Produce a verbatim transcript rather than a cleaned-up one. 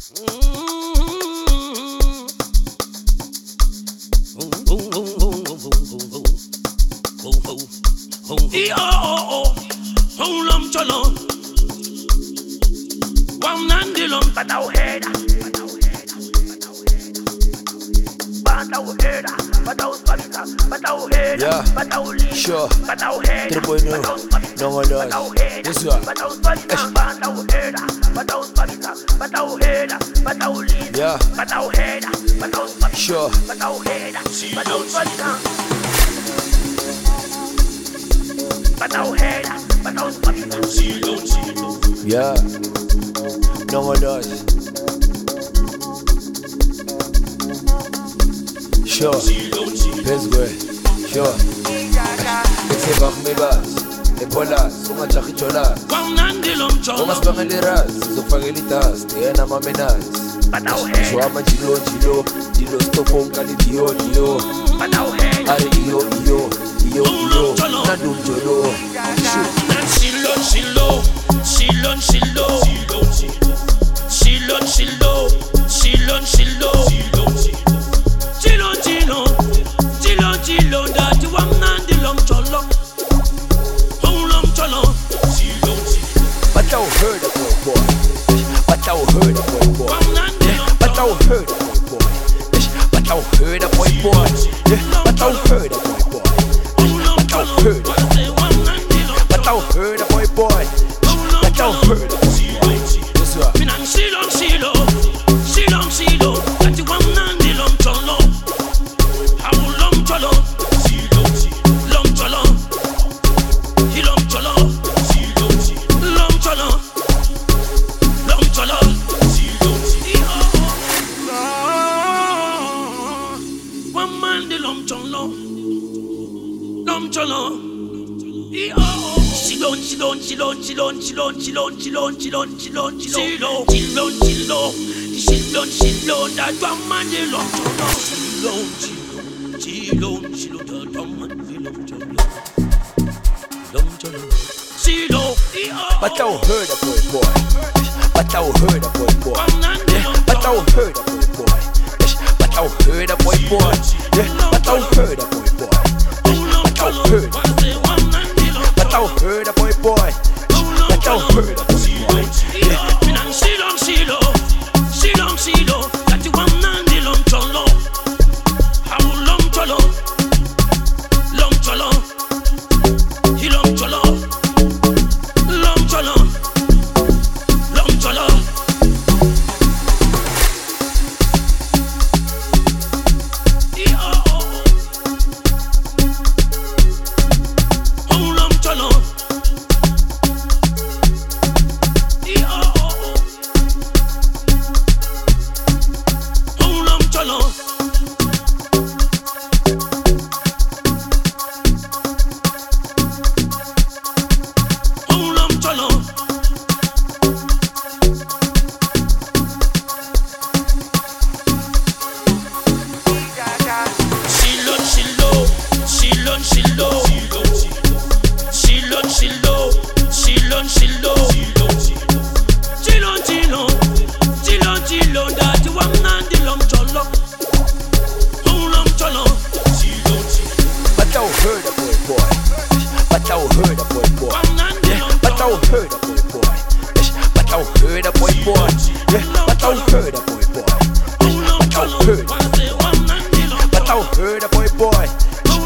Yeah, sure. Three boy no, no one does. This one. Yeah, sure. Yeah, no one does. Sure. Let's go. Sure. Bese bakmebas, ebolas, umachachicholas. Umasibangela iras, uzofakela idust, yena mamenas. Shwama jilo jilo, jilo stofo ngani dio dio. Are iyo iyo, iyo iyo, nandum jolo. Shilo shilo, shilo shilo, shilo shilo, shilo shilo. Chilo chilo, chilo chilo, that you want nandi lom cholo, oh lom cholo. Chilo chilo, but I heard a boy boy, but I heard a boy boy, but I heard a boy boy, but I heard a boy boy, but I heard a boy boy, but I heard, but I heard a boy boy, but I heard a boy boy. This one. Shilo shilo, shilo shilo, that you want nandi lom cholo. Chilon, chilon, chilon, chilon, chilon, chilon, chilon, chilon, chilon, chilon, chilon, chilon, chilon, chilon, that one man the long chilon, chilon, chilon, chilon, that one man the long chilon, long chilon, chilon. But I heard a boy boy, but I heard a boy boy, but I heard a boy boy, but I heard a boy boy, but I heard a boy boy, but I heard. But I heard a boy boy, but I heard a boy boy. Shilo, shilo, shilo, shilo, that you want nandi long cholo, how long cholo, long cholo, he long cholo, long cholo, long cholo. But I heard a boy boy, but I heard a boy boy.